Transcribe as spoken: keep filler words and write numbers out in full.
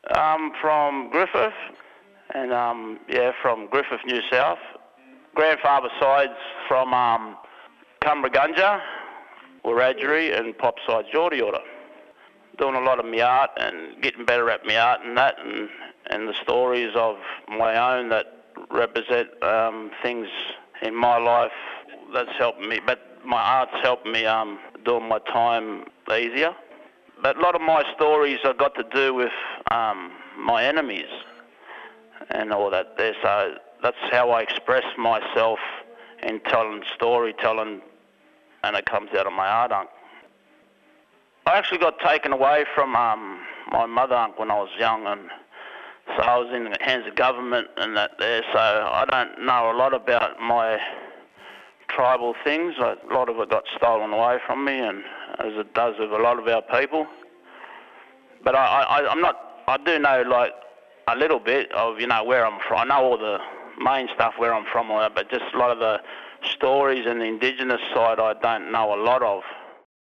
Um, from Griffith, and um, yeah, from Griffith, New South. Grandfather side's from um, Cumbragunja, Wiradjuri, and pop side's Yorta Yorta. Doing a lot of my art and getting better at my art and that, and, and the stories of my own that represent um, things in my life that's helped me. But my art's helped me um, doing my time easier. But a lot of my stories have got to do with um, my enemies and all that there. So that's how I express myself in telling storytelling, and it comes out of my art, Unc. I actually got taken away from um, my mother, Unc, when I was young, and so I was in the hands of government and that there. So I don't know a lot about my tribal things. A lot of it got stolen away from me, and as it does with a lot of our people. But I, I, I'm not. I do know like a little bit of you know where I'm from. I know all the main stuff where I'm from, all that, but just a lot of the stories and the indigenous side I don't know a lot of.